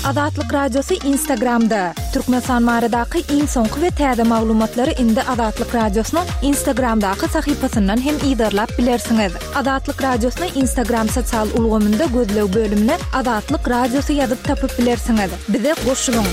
Azatlyk Radiosu Instagramda. Türkmenistan maradaky iň soňky we täze maglumatlary indi Azatlyk Radiosynyň Instagramdaky sahypasyndan hem ýydarlap bilersiňiz. Azatlyk Radiosynyň Instagram sosial ulgamynda gözlew bölümine Azatlyk Radiosu ýazyp tapyp bilersiňiz. Bize goşulyň.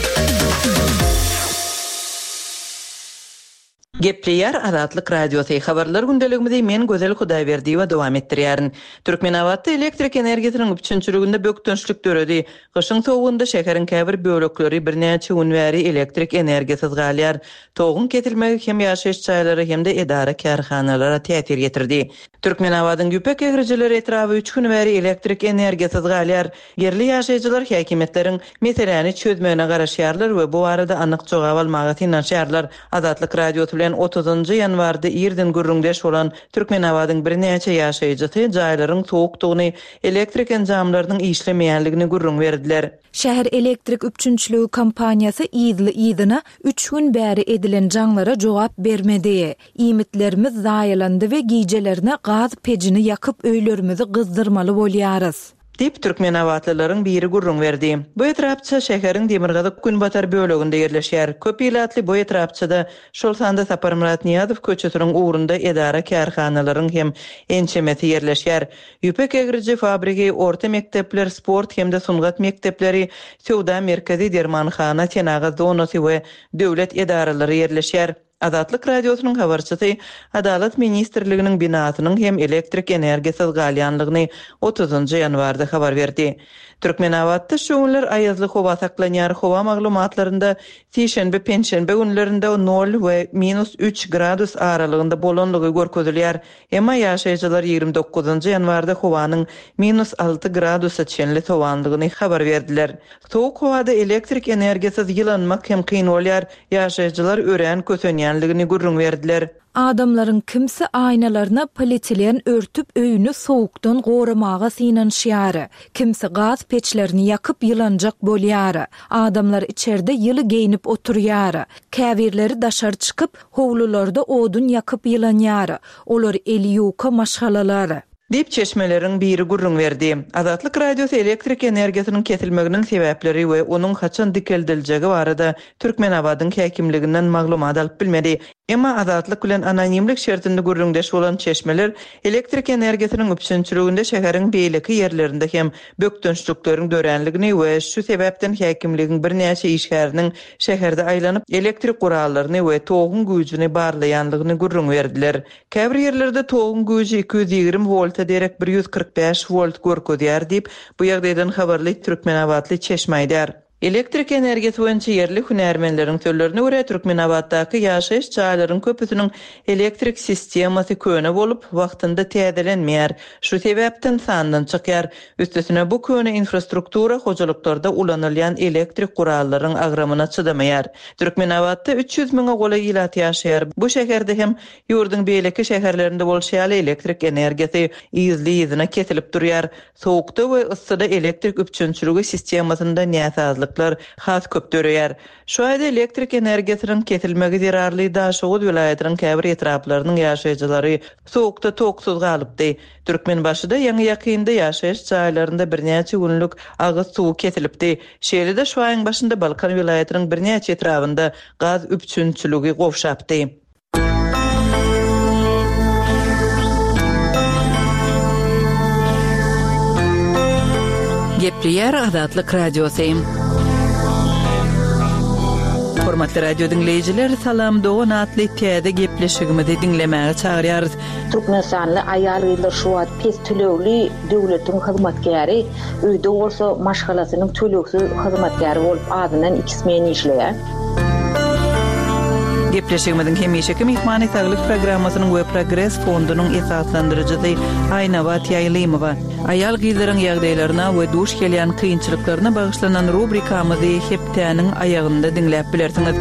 Gepleýär Azatlyk Radiosu habarlar gündeligimizde men Gözel Hudaýberdi we dowam etdirýärin. Türkmenawatda elektrik energiýasynyň üçinçiliginde bökdönçlik döredi. Gyşyň sowugynda şäheriň käbir bölekleri birnäçe gün bäri elektrik energiýasyz galýar. Toğun ketilmegi hem ýaşaýyş çaýlary hem-de edara kärhanalara täsir getirdi. Türkmenawatyň ýüpek egrijileri etrafy 3 gün bäri elektrik energiýasyz galýar. Yerli ýaşaýjylar häkimetleriň meseleni çözmegine garaşýarlar we bu arada anyk jogap almagy tinanşýarlar. Azatlyk Radiosu 30 ýanwarda ýerden gürrüňdeş bolan Türkmenawatyň birnäçe ýaşaýjysy jaýlaryň sowukdygyny, elektrik enjamlarynyň işlemeýänligini gürrüň berdiler. Şäher elektrik üçinçiligi kompaniýasy ýyzyna 3 gün bäri edilen jaňlara jogap bermedi. Imitlerimiz zaýalandy we gijelerine gaz pejini ýakyp öýlerimizi gyzdyrmaly bolýarys. Dip Türkmenawatlylaryň biri gurrun berdi. Bu etrapça şäheriň Demirgazyk Günbatar böleginde ýerleşýär. Köp ýyllatly bu etrapçada şol sanda Saparmurat Niýazow köçesiniň ugrunda edara kärhanalaryň hem ençemeti ýerleşýär. Ýüpek egriji fabriki, orta mektepler, sport hemde sungat mektepleri, sowda merkezi dermanxana, tenaga zonasy we döwlet edaralary ýerleşýär. Azatlyk Radiosynyň habarçysy Adalet Ministrliginiň binasynyň hem elektrik energiýasyz galýanlygyny 30 ýanwarda habar berdi. Türkmenawatda şu günler aýazly howa saklanýar. Howa maglumatlarynda şeşenbe penşenbe günlerinde 0 we -3 gradus aralygynda bolanlygy görkezilýär. Emma ýaşaýjylar 29 ýanwarda howanyň -6 gradusa çenli sowanlygyny habar berdiler. Soğuk howada elektrik energiýasyz ýylanmak hem kyn bolýar. Ýaşaýjylar ören kösenýänligini gürrüň berdiler. Adamlaryň kimsi aýnalaryna polietilen örtüp öýüni sowukdan goramaga synanşýar. Kimsi gaz peçlerini ýakyp ýylanjak bolýar. Adamlar içeride ýyly geýnip oturýar. Käbirleri daşar çykyp, howlularda odun ýakyp ýylanýar. Olar eli ýuka maşgalalar. Dip çeşmeleriň biri gurrun berdi. Azatlyk Radiosu elektrik energiýasynyň kesilmeginiň sebäpleri we onuň haçan dikeldiljegi barada Türkmenawatyň häkimliginden maglumat alyp bilmedi. Emma Azatlyk bilen anonimlik şertinde gurrundeş bolan çeşmeler elektrik energiýasynyň üçinçiliginde şäheriň beýleki ýerlerinde hem bökdönçlikleriň dörenligini we şu sebäpden häkimligiň birnäçe işgäriniň şäherde aýlanyp elektrik gurallaryny we toğun güýjüni barlaýanlygyny gurrun berdiler. Käbir ýerlerde toğun güýji 220 volt derek 145 volt görkezýär diýip bu ýagdaýdan habarly Türkmenawatly çeşmeýdär. Elektrik energiýasy boýunça yerli hünärmenleriň sözlerine görä Türkmenawatdaky ýaşaýyş çaýlarynyň köpüsiniň elektrik sistemasy köne bolup wagtynda täzelenmeýär. Şu sebäpden sandan çykýar. Üstesine bu köne infrastruktura hojalyklarda ulanylýan elektrik gurallaryň agramyna çydamaýar. Türkmenawatda 300 000 gola ýylat ýaşaýar. Bu şäherde hem ýurdun beýleki şäherlerinde bolşýaly elektrik energiýasy ýyzyna kesilip durýar. Sowukda we yssyda elektrik üçinçiligi sistemasynda näsazlyk has köp dörýär. Şu aýda elektrik energiýasynyň kesilmegi zerarly Daşowut vilayatynyň käbir etraplarynyň ýaşaýjylary sowukda toksuz galypdy. Türkmenbaşyda ýaňy ýakynda ýaşaýyş çaýlarynda birnäçe günlük agyz suw kesilipdi. Şeýlede şu aýyň başynda Balkan vilayatynyň birnäçe etrafynda gaz üçinçiligi gowşapdy. Gepleýär Azatlyk Radiosu. Hormatly radio dinleyijiler, salam dogan atly täze gepleşigimizi dinlemäge çagyrýarys. Türkmenistanly aýal ýyllar şu wagt pes tölegli döwletiň hyzmatkäri, öýde bolsa maşgalasynyň töleksiz hyzmatkäri bolup adynan 2 men işleýär. Gepleşigimiziň hemişeki mehmany saglyk programmasynyň we Progress fondunyň esaslandyrjysy Aýnawat Ýaýlymowa. Aýal gyzlaryň ýagdaýlaryna we duş gelýän kynçylyklaryna bagyşlanan rubrikamyzy hepdäniň aýagynda dinläp bilersiňiz.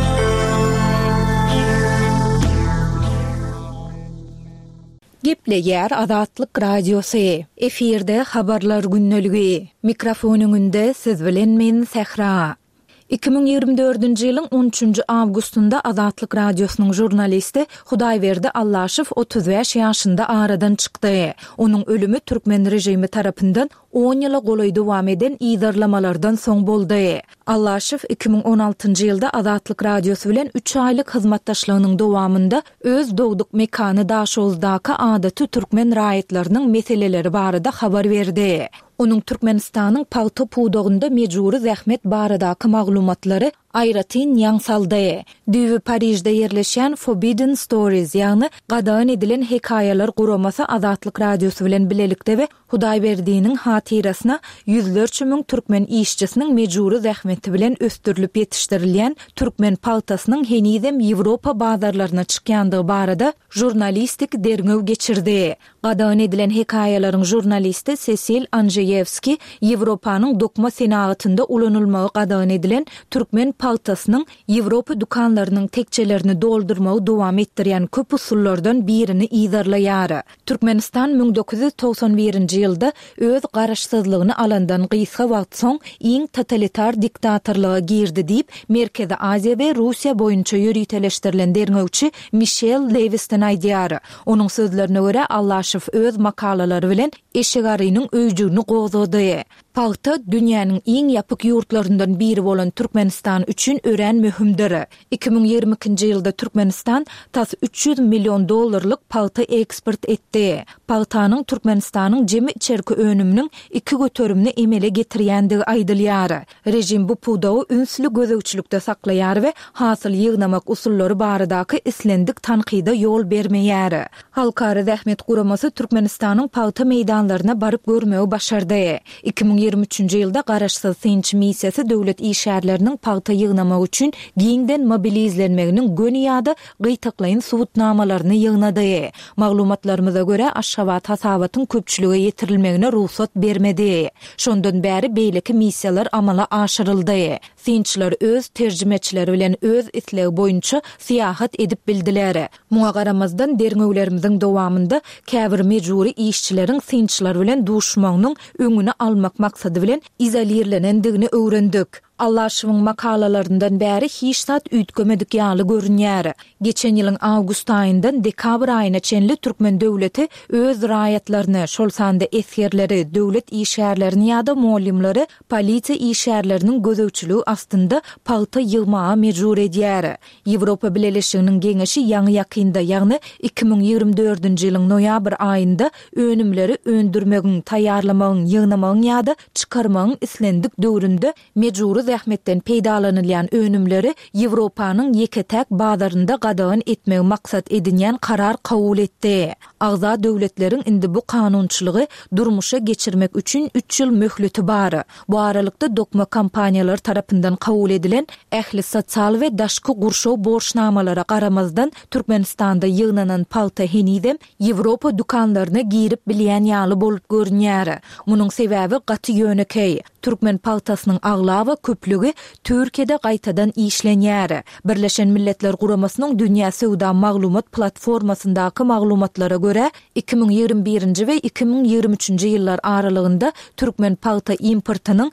Gepleýär Azatlyk Radiosu. Efirde habarlar günneligi. Mikrofonyň önünde siz bilen men Sehra. 2024-nji ýylyň 13-nji awgustunda Azatlyk radiosynyň jurnalisti Hudaýberdi Allaşyw 35 ýaşynda aradan çykdy. Onuň ölümi Türkmen rejimi tarapyndan 10 ýyla goly dowam eden ýygyrlamalardan soň boldy. Allaşyw 2016-njy ýylda Azatlyk radiosy bilen 3 aýlyk hyzmatdaşlygynyň dowamında öz dowduk mekany Daşowzdaky adaty türkmen raýatlarynyň meseleleri barada habar berdi. Onun Türkmenistanyň Pagty pudogunda mejburi zähmet baradaky maglumatlary aýratyn ýaňsaldy. Düwi Parijde ýerleşen Forbidden Stories ýagny gadaň edilen hekaýalar guramasy Azatlyk radiosy bilen bilelikde we Hudaýberdiň hatirasyna ýüzlerçe müň türkmen işçisiniň mejburi zähmeti bilen östürilip ýetişdirilýän türkmen paltasynyň henizem Ýewropa bazarlaryna çykýandygy barada jurnalistik derňöw geçirdi. Gadaň edilen hekaýalaryň jurnalisti Cecil Andrzejewski Ýewropanyň dokma senatynda ulanylmagy gadaň edilen türkmen paltasynyň Ýewropa dukanlarynyň tekçelerini doldurmagy dowam etdirýän köp usullardan birini ýazarlaýar. Türkmenistan 1991-nji ýylda öz garaşsyzlygyny alandan gysga wagt soň iň totalitar diktatorlyga girdi diýip Merkezi Aziýa we Russiýa boýunça ýürüteleşdirilen derňöwçi Michel Lewis'ten aýdýar. Onuň sözlerine görä Allaşyw öz makalalary bilen eşegarynyň öýjüni gozady. Pagty dünýäniň iň ýapyk ýurtlaryndan biri bolan Türkmenistan üçin ören mühimdir. 2022-nji ýylda Türkmenistan tas $300 million pagty eksport etdi. Pagtanyň Türkmenistanyň jemi içerki önüminiň 2 götürümini emele getirýändigi aýdylýar. Rejim bu pudawy ünsli gözegçilikde saklaýar we hasyl ýygnamak usullary baradaky islendik tanqida ýol bermeýär. Halkara zähmet guramasy Türkmenistanyň pagty meýdanlaryna baryp görmegi başardy. 2023-nji ýylda garaşsyz synç missiýasy döwlet işgärleriniň pagty ýygnamak üçin giňden mobilizlenmeginiň göni ýa-da gytaklaýyn subutnamalaryny ýygnady. Maglumatlarymyza görä Aşgabat hasabatyň köpçülige ýetirilmegine ruhsat bermedi. Şondan bäri beýleki missiýalar amala aşyryldy. Synçlar öz terjimeçileri bilen öz islegi boýunça siýahat edip bildiler. Muňa garamazdan derňöwlerimiziň dowamında käbir mejburi işçileriň synçlar bilen duşmagynyň öňüne almak maksady bilen izolirlenendigini öwrendik. Allaşywyň makalalaryndan bäri hiç zat üýtgemedik ýaly görünýär. Geçen ýylyň awgust aýyndan dekabr aýyna çenli türkmen döwleti öz raýatlaryny, şol sanda esgerleri, döwlet işgärlerini ýa-da muallimleri polisiýa işgärleriniň gözegçiligi astynda pagty ýygmaga mejbur edýär. Ýewropa Birleşiginiň geňeşi ýaňy ýakynda, ýagny 2024-nji ýylyň noýabr aýynda önümleri öndürmegiň, taýýarlamagyň, ýygnamagyň ýa-da çykarmagyň islendik döwründe mejbur zähmetden peýdalanylýan önümleri Ýewropanyň ýeketäk bazarynda gadaň etmegi maksat edilýän karar kabul etdi. Agza döwletleriň indi bu kanunçylygy durmuşa geçirmek üçin 3 ýyl möhleti bar. Bu aralykda dokma kompaniýalar tarapyndan kabul edilen ähli sosial we daşky gurşaw borçnamalara garamazdan Türkmenistanda ýygnanan palta henidem Ýewropa dukanlaryna girip bilýän ýaly bolup görünýär. Munyň sebäbi gaty ýönekey. Türkmen paltasynyň aglawy köplügi Türkiýede gaýtadan işlenýär. Birleşen Milletler Guramasynyň dünýä sowda maglumat platformasyndaky maglumatlara görä 2021-nji we 2023-nji ýyllar aralygynda türkmen palta importynyň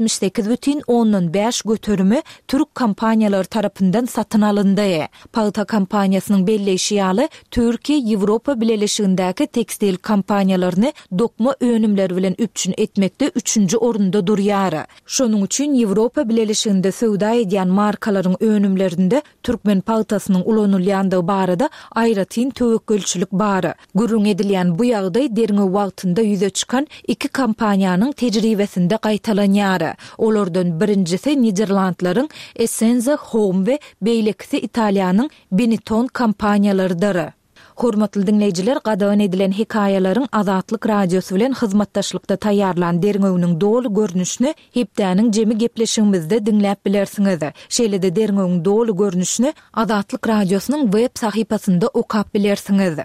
78,5 götürümi türk kompaniýalary tarapyndan satyn alyndy. Palta kompaniýasynyň belleşi ýaly Türkiýe Ýewropa Birleşigindäki tekstil kompaniýalaryny dokma önümleri bilen üpçün etmekde 3-nji orunda durýar. Şonuň üçin Ýewropa Birleşiginde sowda edýän markalaryň önümlerinde türkmen paltasynyň ulanylýandygy barada aýratyn töwekkülçilik bar. Gurrun edilýän bu ýagdaý derňöw wagtynda ýüze çykan 2 kompaniýanyň tejribesinde gaýtalanýar. Olardan birincisi Niderlandlaryň Essenza Home we beýlekisi Italiýanyň Benetton kompaniýalarydyr. Hormatly dinleýijiler, gadaň edilen hekaýalaryň Azatlyk radiosy bilen hyzmatdaşlykda taýýarlan derňöwüniň dolu görnüşini hepdäniň jemi gepleşigimizde dinläp bilersiňiz. Şeýle-de derňöwüň dolu görnüşini Azatlyk radiosynyň web sahypasynda okap bilersiňiz.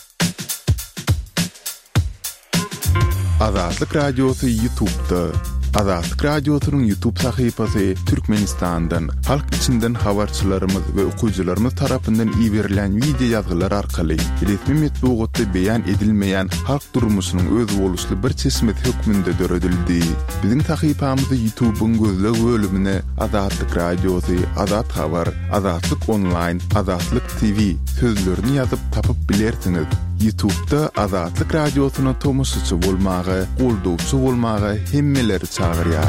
Azatlyk radiosu YouTube'da, Azatlyk Radiosynyň YouTube sahypasy Türkmenistandan, halk içinden habarçylarymyz we okuyjylarymyz tarapyndan iýerilen video ýazgylar arkaly resmi metbuatda beýan edilmeýän halk durmuşynyň öz boluşly bir çeşmet hökmünde döredildi. Biziň sahypamyzy YouTube'un gözle bölümine Azatlyk Radiosy, Azat Habar, Azatlyk Online, Azatlyk TV sözlerini ýazyp tapyp bilersiňiz. YouTube'da Azatlyk Radiosyna tomusçy bolmagy, goldowçy bolmagy hemmeleri çağırýar.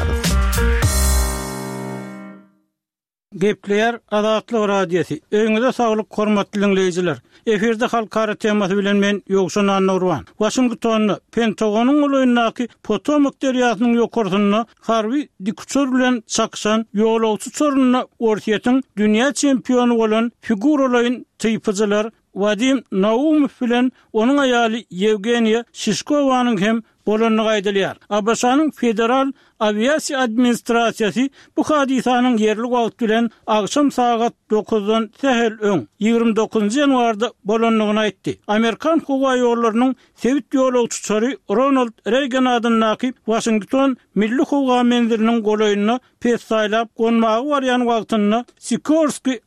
Gepler Azatlyk Radiosu. Öňüňizde saglyk, hormatly dinleýijiler. Eferde halkara temasy bilen men Ýogşan Anurwan. Washingtonyň Pentagonyň ulynyňky Potomac deriýasynyň ýokarsyna harby dikçör bilen çakşan ýolawçy sorunyna Orsiýetiň dünýä çempionu bolan figuralaryň typyjylar Vadim Naumov bilen onun aýaly Yevgeniya Shishkovanyň hem bolanyny gaýdylýar. Abaşanyň federal aviasiýa administrasiýasy bu hadisanyň yerli wagt bilen akşam saat 9-dan sehel öň 29 ýanwarda bolanyny aýtdy. Amerikan howa ýollarynyň sewit ýolawçysy Ronald Reagan adynyň Washington milli howa menziliniň golaýyny pesaýlap gonmagy barýan wagtyny Sikorsky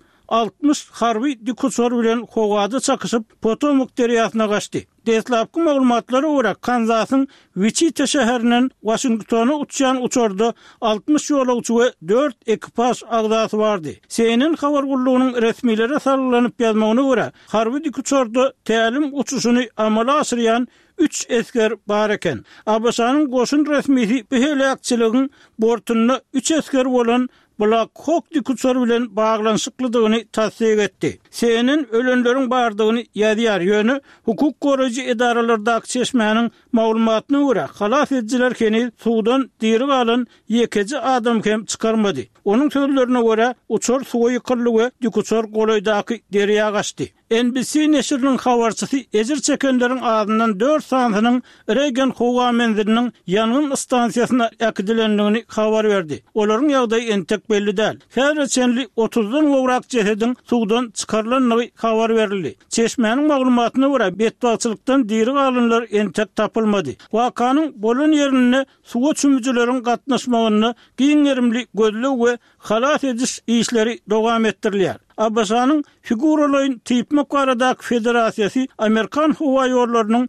60 harby dikçör bilen howada çakışyp Potomac deriýasyna gaçdy. Deslapky maglumatlary görä Kansasyň Wichita şäherinden Washingtona uçýan uçurda 60 ýolawçy we 4 ekipaj agdasy bardy. CNN habar gullugynyň resmileri sarlanyp ýazmagyna görä harby dikçörde tälim uçuşyny amala aşyrýan 3 esker bar eken. Abaşanyň goşun resmisi bu helakçylygyň bortuny 3 esker bolan Black Hawk dikçör bilen baglanyşyklydygyny tasdik etdi. CNN ölenleriň bardygyny ýazýar ýöne hukuk goraýjy edaralardaky çeşmäniň maglumatyna görä halas edjiler keni suwdan diri galan ýekeji adam hem çykarmady. Onuň sözlerine görä uçur suwy ýykyldy we dikçör golaýdaky deriýa gaçdy. NBC neşriniň habarçysy ejir çekenderiň adından 4 sanynyň Reagan howa menziliniň ýangyn stansiýasyna ýakydilendigini habar berdi. Olaryň ýagdaýy entek belli däl. Häzirçenli 30-dan gowrak jehedin suwdan çykarylanyny habar berildi. Çeşmäniň maglumatyna görä betbaçylykdan diri galanlar entek tapylmady. Wakanyň bolan ýerine suwa çümüjüleriň gatnaşmagyny giňerimli gözlegi we halas ediş işleri dowam etdirilýär. Abaşanyň figuralaryň typmak baradaky federasiýasy Amerikan howa ýollarynyň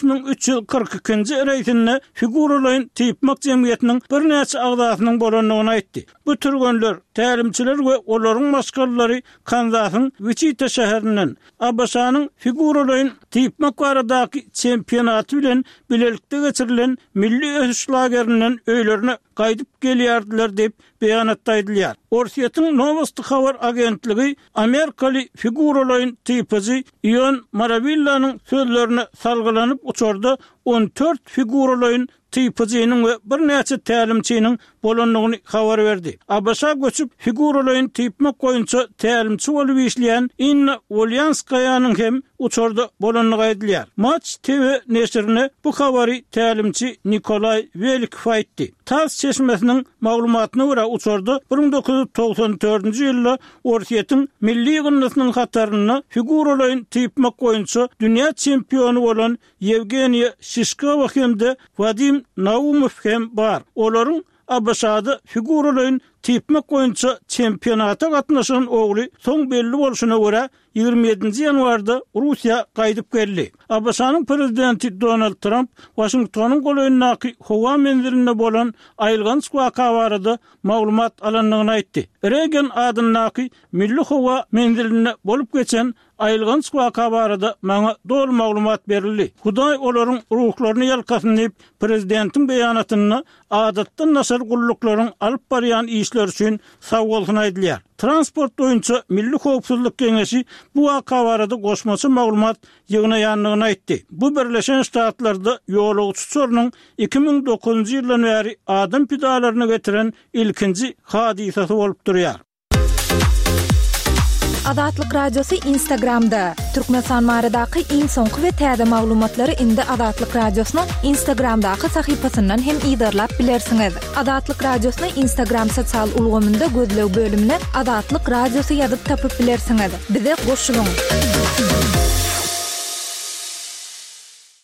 5342-nji reýsinde figuralaryň typmak jemgyýetiniň bir näçe agdasynyň bolanyny aýtdy. Bu türgenler tälimçiler we olaryň maşgallary Kansasyň Wichita şäherinden Abaşanyň figuralaryň typmak baradaky çempionaty bilen bilelikde geçirilen milli ösüş lagerinden öýlerine gaýdyp gelýärdiler dep beýanatda aýdylýar. Orsiýetiň Novosti habar agentligi Amerikaly figuralaryň typyjy Ion Maravillanyň sözlerine salgylanyp uçurda 14 figuralaryň typyjynyň we bir näçe tälimçiniň bolanyny habar berdi. Abaşa göçüp figuralaryň typmak goýunça tälimçi bolup işleýän Inna Volyanskaýanyň hem uçurda bolanyny gaýdylýar. Match TV neşrine bu habary tälimçi Nikolay Velikov aýtdy. Tas çeşmesiniň maglumatyna görä uçurda 1994-nji ýylda Orsiýetiň milli gynnasynyň hataryny figuralaryň typmak goýunça dünýä çempionu bolan Yevgeniya Shishkova hemde Vadim Naumov hem bar. Olaryň Abaşada figuralaryň typmak goýunça çempionata gatnaşan ogly soň belli bolşuna görä 27-nji ýanwarda Russiýa gaýdyp geldi. Abaşanyň prezidenti Donald Trump Washingtonyň golaýynyňky howa menziline bolan aýylgan waka barada maglumat alanlygyny aýtdy. Reagan adynyňky milli howa menziline bolup geçen aýylgan waka barada maňa dol maglumat berildi. Hudaý olaryň ruhlaryny ýalkasynyp prezidentiň beýanatyny adatdan nasar gulluklaryň alyp barýan işler üçin sag bolsuny aýdylýar. Transport boýunça Milli Howpsuzlyk Geňeşi bu waka barada goşmaçy maglumat ýygnaýanlygyny aýtdy. Bu Birleşen Ştatlarda ýolawçy sorunyň 2009-njy ýyldan bäri adam pidalaryny getiren ilkinji hadisasy bolup durýar. Azatlyk Radiosu Instagramda. Türkmenistan maradaky iň soňky we täze maglumatlary indi Azatlyk Radiosynyň Instagramdaky sahypasyndan hem ýydarlap bilersiňiz. Azatlyk Radiosyny Instagram sosial ulgamynda gözlew bölümine Azatlyk Radiosu ýazyp tapyp bilersiňiz. Bize goşulyň.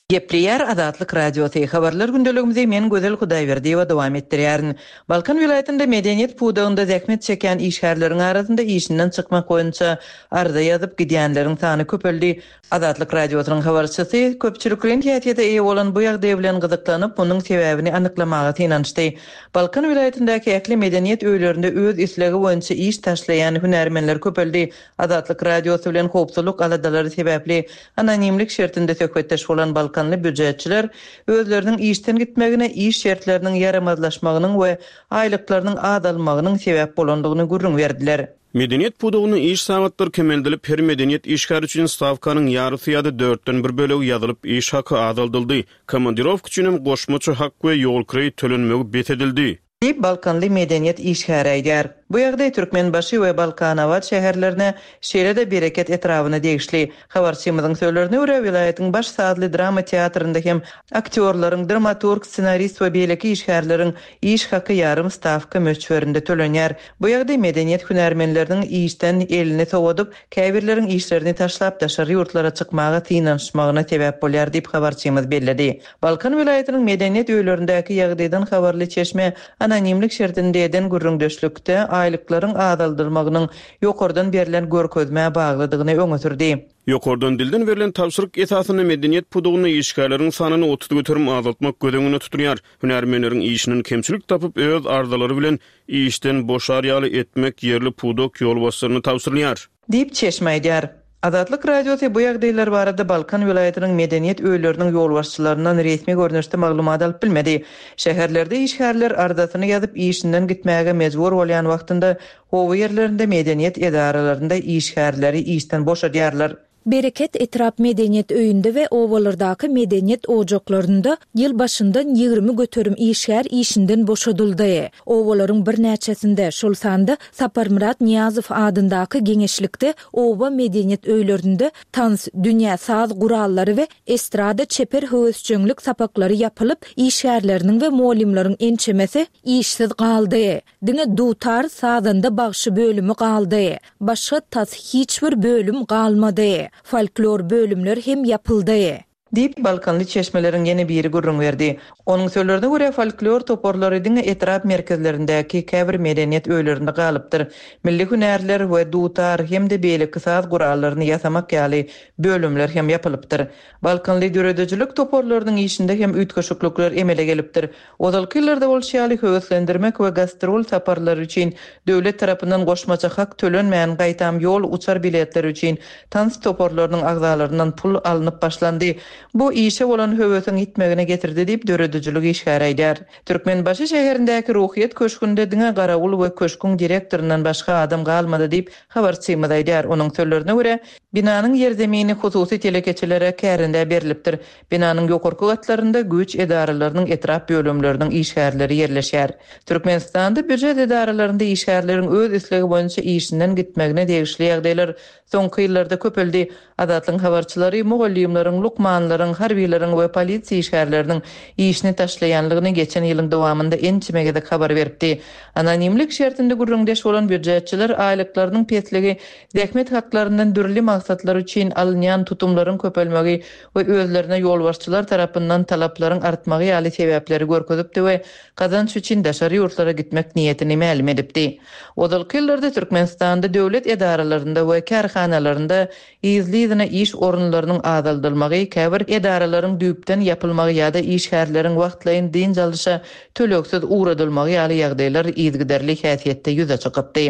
Gepleyer Adatlyk Radiosu habarlar gündeligimizi men Gözel Hudaýberdiýewa dowam etdirýärin. Balkan vilayetinde medeniyet puwdagynda zähmet çeken işgärleriň arasynda işinden çykmak boýunça arda ýazyp gidýänleriň sany köpeldi. Adatlyk Radiosynyň habarçysy köpçülikden tätiýete eýe bolan bu ýagdaý bilen gyzyklanyp munyň sebäbini anyklamaga synanşdy. Balkan vilayetindäki äkli medeniyet öýlerinde öz islegi boýunça iş taşlayan hünärmenler köpeldi. Adatlyk Radiosy bilen howpsuzlyk aladalary sebäpli anonimlik şertinde söhbetdeş bolan Balkanly büdjetçiler özleriniň işden gitmegine, iş şertleriniň yaramazlaşmagynyň we aýlyklarynyň azalmagynyň sebäp bolandygyny gurrun berdiler. Medeniyet puwdagyny iş sagatlary kemeldilip, her medeniyet işgär üçin stavkanyň ýarysy ýa-da 4den 1 bölegi ýazylyp, iş haky azaldyldy. Komandirowka üçin goşmaçy hak we ýol kredit tölenmegi betedildi. Balkanly medeniyet işgär aýdýar. Bu ýagdaý Türkmenbaşy we Balkanawat şäherlerine şeýle-de bereket etrawyna degişli. Habarçymyzyň sözlerine görä vilayetiň baş saatly drama teatrynda hem aktyorlaryň, dramaturg, ssenarist we beýleki işgärleriň iş haky ýarym stavka möçberinde tölenýär. Bu ýagdaý medeniyet hünärmenleriniň işden elini sowadyp, käbirleriň işlerini taşlap daşary ýurtlara çykmaga synanşmagyna sebäp bolýar diýip habarçymyz bellidi. Balkan vilayetiniň medeniyet öýlerindäki ýagdaýdan habarly çeşme anonimlik şertinde eden gurrundeşlikde aýlyklaryň azaldylmagynyň ýokardan berilen görkezmäge baglydygyny öňe sürdi. Ýokardan dilden berilen tapşyryk esasyny medeniyet puwdagyny işgärleriň sanyny 30 götürüm azaltmak gödegine tutulýar. Hünärmenleriň işiniň kemçilik tapyp öz arzalary bilen işden boşarýaly etmek yerli puwdak ýolbaşçylaryny tawsyrlýar. Diýip çeşmeýdýär. Adatlyk Radiosu bu ýagdaýlar barada Balkan vilayetiniň medeniyet öýleriniň ýolbaşçylaryndan resmi görnüşde maglumat alyp bilmedi. Şäherlerde işgärler ardasyny ýazyp işinden gitmäge mejbur bolýan wagtynda o ýerlerinde medeniyet edaralarynda işgärleri işden boşadýarlar. Bereket etrap medeniyet öýünde we owalardaky medeniyet ojaklaryna ýyl başyndan 20 götürüm işgär işinden boşadyldy. Owalaryň bir näçesinde şol sanda Saparmurat Niyazow adyndaky geňeşlikde owa medeniyet öýlerinde tans dünýä saz gurallary we estrada çeper höwüsçüňlik sapaklary ýapylyp, işgärleriniň we molimlaryň ençemesi işsiz galdy. Diňe dutar sazynda bagşy bölümi galdy. Başga tas hiç bir bölüm galmady. Folklor bölümler hem yapıldı. Diýip Balkanly çeşmeleriň ýene biri gurrun berdi. Onuň sözlerine görä folklor toporlary diňe etrap merkezlerindäki käbir medeniyet öýlerinde galypdyr. Milli hünärler we dutar hem de beýleki saz gurallaryny ýasamak ýaly bölümler hem ýapylypdyr. Balkanly döredejlik toporlarynyň işinde hem ütköşüklükler emele gelipdir. Ozalky ýyllarda bol şäherli höwüslendirmek we gastrol saparlary üçin döwlet tarapyndan goşmaça hak tölenmeýän gaýtam ýol uçar biletleri üçin tans toporlarynyň agzalaryndan pul alınıp başlandy. Bu işe bolan höwüsüň gitmegine getirdi diýip döredejlik işgär aýdýar. Türkmenbaşy şäherindäki ruhyet köşkünde diňe garawul we köşküň direktorundan başga adam galmady diýip habarçymyz aýdýar. Onuň sözlerine görä, binanyň ýer zemini hususy telekeçilere kärinde berilipdir. Binanyň ýokarky gatlarynda güç edaralarynyň etrap bölümleriniň işgärleri ýerleşýär. Türkmenistanda büdjet edaralarynda işgärleriň öz islegi boýunça işinden gitmegine degişli ýagdaýlar soňky ýyllarda köpeldi. Adatlyň habarçylary mugallimlaryň, lukmanlaryň, harbiýleriň we polisiýa işgärleriniň işini taşlaýanlygyny geçen ýylyň dowamında ençimege de habar beripdi. Anonimlik şertinde gurrundeş bolan büdjetçiler aýlyklarynyň petligi, zähmet haklaryndan dürli maksatlar üçin alynýan tutumlaryň köpelmegi we özlerine ýolbaşçylar tarapyndan talaplaryň artmagy ýaly sebäpleri görkezipdi we kazanç üçin daşary ýurtlara gitmek niýetini ma'lum edipdi. Ozalky ýyllarda Türkmenistanda döwlet edaralarynda we kärhanalarynda izlidine iş orunlarynyň azaldylmagy, käbir edaralaryň düýpden ýapylmagy ýa-da işgärleriň wagtlaýyn din jalşa töleksiz uğradylmagy ýaly ýagdaýlar izgiderlik häsiýetde ýüze çykypdy.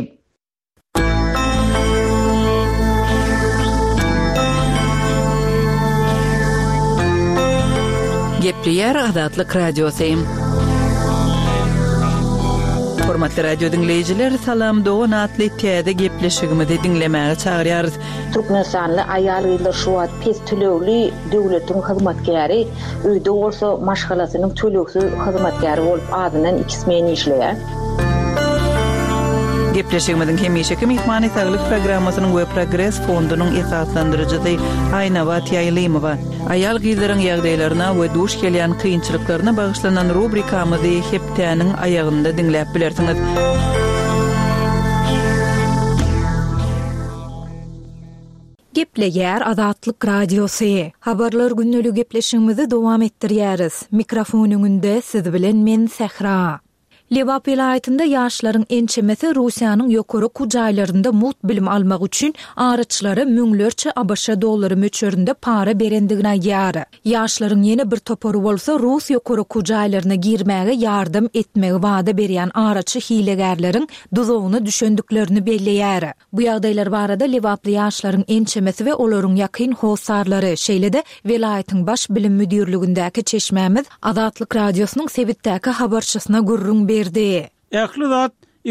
Gepleyer Adatlyk Radiosu. Hormatly radio dinleyijiler, salam dogan atly täze gepleşigimizi dinlemäge çagyrýarys. Türkmenistanly aýal ýyllar şu wagt pes tölegli döwletiň hyzmatkäri, öýde bolsa maşgalasynyň töleksiz hyzmatkäri bolup adynan 2 men işleýär. Gepleşigimiziň hemişeki mehmany saglyk programmasynyň we Progress fondunyň esaslandyrjysy Aýnawat Ýaýlymowa. Aýal gyzlaryň ýagdaýlaryna we duş gelýän kynçylyklaryna bagyşlanan rubrikamyzy hepdäniň aýagynda dinläp bilersiňiz. Gepleýär Azatlyk Radiosu. Habarlar günnälik gepleşigimizi dowam etdirýäris. Mikrofonuňda siz bilen men Sehra. Lewap vilayetinde ýaşlaryň ençemesi Russiýanyň ýokary kujaýlarynda mut bilim almak üçin araçlara müňlerçe ABŞ dollary möçöründe para berendigini aýdýar. Ýaşlaryň ýene bir topory bolsa Rus ýokary kujaýlaryna girmäge ýardym etmegi wada berýän araçy hilegärleriň duzogyny düşendiklerini belleýär. Bu ýagdaýlar barada Lewaply ýaşlaryň ençemesi we olaryň ýakyn howsarlary şeýle-de vilayetiň baş bilim müdürligindäki çeşmämiz Azatlyk Radiosynyň sebitdäki habarçysyna gurrun berdi. Ähli zat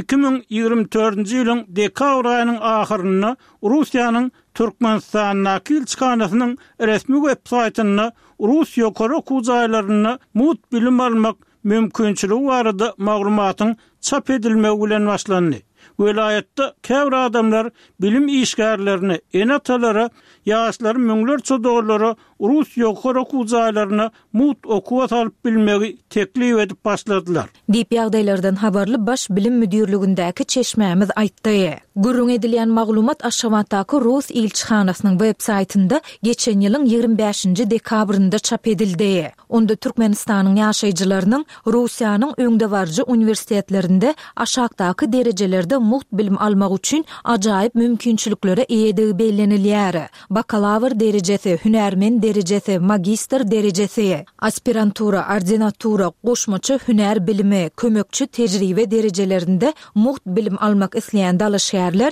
2024-nji ýylyň dekabr aýynyň ahyryna Russiýanyň Türkmenistanyň elçixanasynyň resmi web-saýtyna Rus ýokary kujaýlaryna mut bilim almak mümkinçiligi barada maglumatyň çap edilmegi bilen başlandy. Vilayetde käbir adamlar bilim işgärlerini, enatalara, ýaşlary müňlerçe dollary Rus ýokary kujaýlaryna mut okuwat alyp bilmegi teklip edip başladylar. Diýip ýagdaýlardan habarly baş bilim müdürligindäki çeşmämiz aýtdy. Gurrun edilýän maglumat Aşgabatdaky Rus elçixanasynyň web-saýtynda geçen ýylyň 25-nji dekabrynda çap edildi. Onda Türkmenistanyň ýaşaýjylarynyň Russiýanyň öňde barjy uniwersitetlerinde aşagdaky derejelerde mut bilim almak üçin ajaýyp mümkinçiliklere eýedigi bellenilýär. Bakalavr derejesi, hünärmen derejesi, magistr derejesi, aspirantura, ordinatura, goşmaçy hünär bilimi, kömekçi tejribe derejelerinde mut bilim almak isleýän dalaşýarlar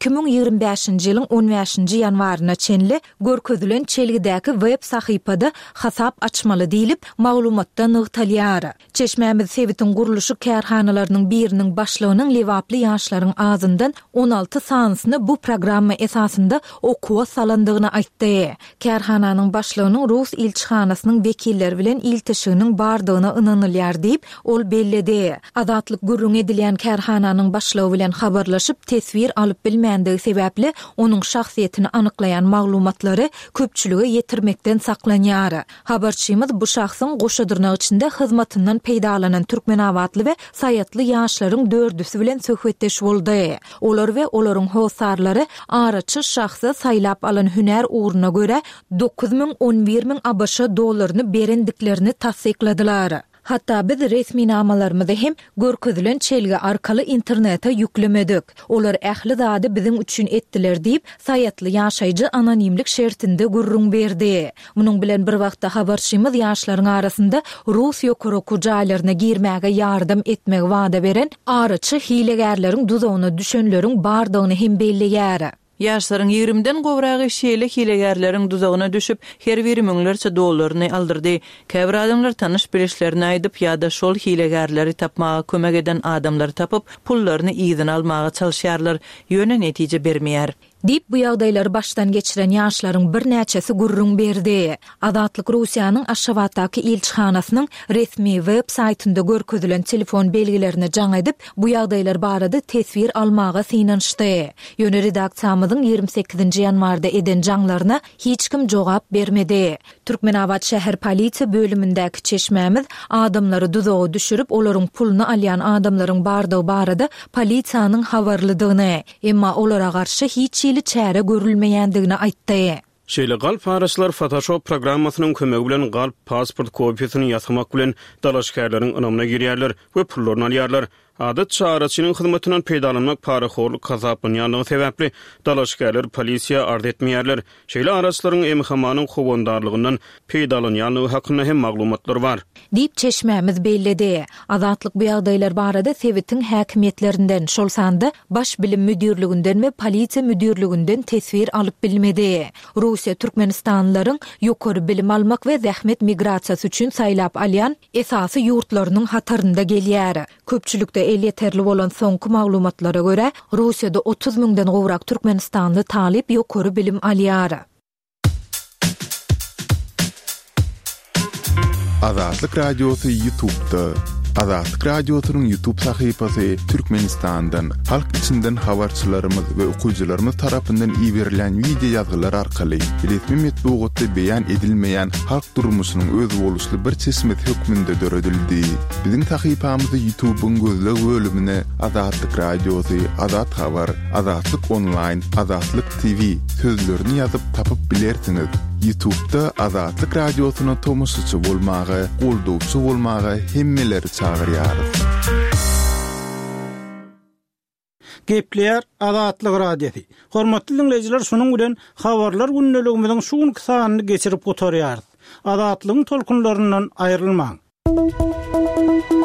2025-nji ýylyň 15-nji ýanwaryna çenli görkezülen çelgidäki web sahypada hasap açmaly diýilip maglumatda nygtalýar. Çeşmämiz sebitiň guruluşy kärhanalarynyň biriniň başlygynyň Lewaply ýaşlaryň ağzyndan 16 sanysyny bu programma esasında okuwa salandygyny aýtdy. Kärhananyň başlygynyň Rus elçixanasynyň wekilleri bilen iltişiginiň bardygyna ynanylýar diýip ol belledi. Azatlyk gurrun edilýän kärhananyň başlygy bilen habarlaşyp tesvir alyp bilmändige sebäpli onuň şahsiýetini anyklaýan maglumatlary köpçüligi ýetirmekden saklanýar. Habarçymyz bu şahsyň goşadyrnak içinde hyzmatyndan peýdalanan türkmenawatly we saýatly ýaşlaryň dördüsi bilen söhbetdeş boldy. Olar we olaryň howsarlary araçy şahsy saýlap alan hünär uğruna göre 9.000-11.000 ABŞ dollaryny berendiklerini tasdikladylar. Hatta biz resmi namalarymyzy hem görkezülen çelgi arkaly internete ýüklemedik. Olar ähli zady biziň üçin etdiler diýip saýatly ýaşaýjy anonimlik şertinde gurrun berdi. Munyň bilen bir wagtda habarçymyz ýaşlaryň arasynda Rus ýokary kujaýlaryna girmäge ýardym etmegi wada beren araçy hilegärleriň duzogyna düşenleriň bardygyny hem belleýär. Ýaşlaryň 20-den gowragy şeýle hilegärleriň duzagyna düşüp her biri müňlerçe dollaryny aldyrdy. Käbir adamlar tanyş bileşlerini aýdyp ýa-da şol hilegärleri tapmaga kömek eden adamlary tapyp pullaryny ýygyny almaga çalyşýarlar, ýöne netije bermeýär. Dip bu ýagdaýlary başdan geçiren ýaşlaryň bir näçesi gurrun berdi. Azatlyk Russiýanyň Aşgabatdaky elçixanasynyň resmi web-saýtynda görkezülen telefon belgilerini jaň edip bu ýagdaýlar barada tesvir almaga synanşdy. Ýöne redaksiýamyzyň 28-nji ýanwarda eden jaňlaryna hiç kim jogap bermedi. Türkmenawat şäher polisiýa bölümindäki çeşmämiz adamlary duzoga düşürüp olaryň pulunu alýan adamlaryň bardygy barada polisiýanyň habarlydygyny, emma olara garşy hiç çäre görülmeýändigini aýtdy. Şeýle galp araçlar Photoshop programmasynyň kömegi bilen galp pasport kopiýasyny ýasmak bilen dalaşkärleriň ynamyna girýärler we pullaryny alýarlar. Adatça araçynyň hyzmatynyň peýdalanmak paraxorlyk gazaplanyňyny sebäpli dalaşkärler polisiýa ard etmeýärler. Şeýle araçlaryň emhamanyň howandarlygyndan peýdalanýany hakynda hem maglumatlar bar. Diýip çeşmämiz belledi. Azatlyk bu ýagdaýlar barada sebitiň häkimetlerinden, şol sanda baş bilim müdürliginden we polisiýa müdürliginden tesvir alyp bilmedi. Russiýa türkmenistanlylaryň ýokary bilim almak we zähmet migrasiýasy üçin saýlap alýan esasy ýurtlarynyň hatarynda gelýär. Köpçülükde el yeterli bolan soňky maglumatlara göre Russiýada 30.000-den gowrak türkmenistanly talip ýokary bilim alýar. Azatlyk Radiosu YouTube'da Azatlyk radiosynyň YouTube sahypasy Türkmenistandan halk içinden habarçylarymyz we okuyjylarymyz tarapyndan iýerilen video ýazgylar arkaly resmi metbuatda beýan edilmeýän halk durmuşynyň öz boluşly bir çeşmet hökmünde döredildi. Biziň sahypamyzy YouTube'un gözleg bölümine Azatlyk radiosy, Azat habar, Azatlyk online, Azatlyk TV sözlerini ýazyp tapyp bilersiňiz. YouTube'da Azatlyk radiosyna tomusçy bolmagy, goldowçy bolmagy hemmeleri çağırýar. Gepleýär Azatlyk radiosi. Hormatly dinleýijiler, şonuň bilen habarlar günneligimiziň şu gün sanyny geçirip oturýar. Azatlygyň tolkunlaryndan aýrylmaň.